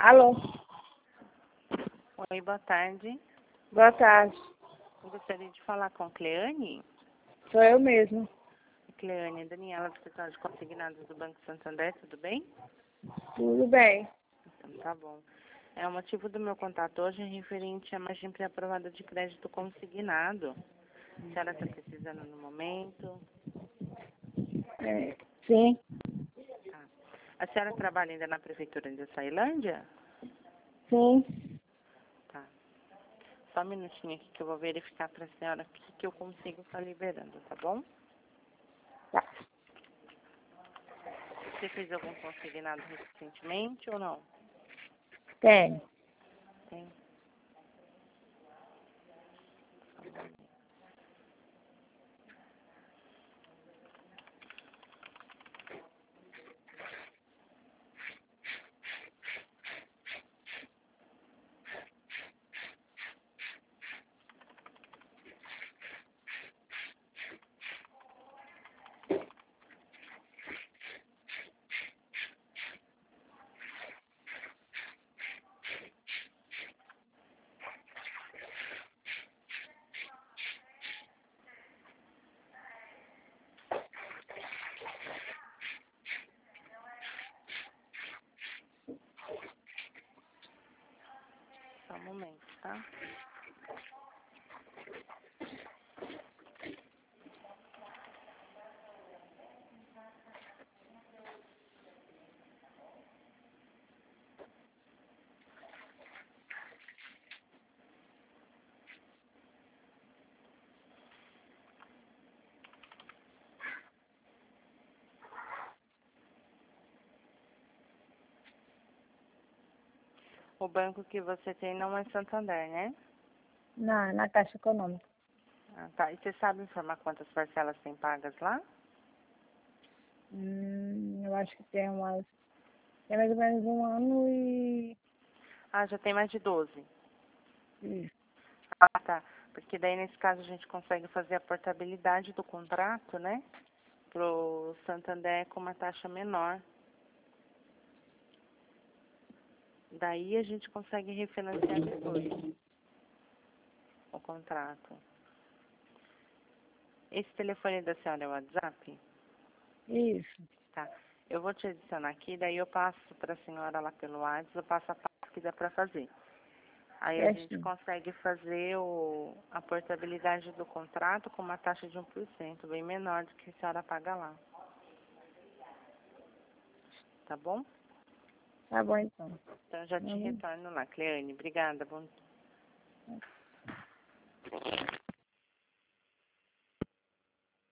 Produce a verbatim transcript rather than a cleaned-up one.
Alô? Oi, boa tarde. Boa tarde. Eu gostaria de falar com Cleane. Sou eu mesmo. Cleane, Daniela, do escritório de consignados do Banco Santander, tudo bem? Tudo bem. Então, tá bom. É, o motivo do meu contato hoje é referente a margem pré-aprovada de crédito consignado. A senhora está precisando no momento? É, sim. Tá. A senhora trabalha ainda na prefeitura de Açailândia? Sim. Tá. Só um minutinho aqui que eu vou verificar para a senhora o que, que eu consigo estar liberando, tá bom? Tá. Você fez algum consignado recentemente ou não? Tem. Tem. Só um momento, tá? O banco que você tem não é Santander, né? Não, é na Caixa Econômica. Ah, tá. E você sabe informar quantas parcelas tem pagas lá? Hum, eu acho que tem umas... Tem mais ou menos um ano e... Ah, já tem mais de doze. Isso. Ah, tá. Porque daí, nesse caso, a gente consegue fazer a portabilidade do contrato, né? Pro Santander com uma taxa menor. Daí a gente consegue refinanciar depois o contrato. Esse telefone da senhora é o WhatsApp? Isso. Tá. Eu vou te adicionar aqui, daí eu passo para a senhora lá pelo WhatsApp, eu passo a passo que dá para fazer. Aí a gente Certinho. consegue fazer o, a portabilidade do contrato com uma taxa de um por cento, bem menor do que a senhora paga lá. Tá bom? Tá bom, então. Então eu já te Uhum. retorno lá. Cleane, obrigada. Bom dia.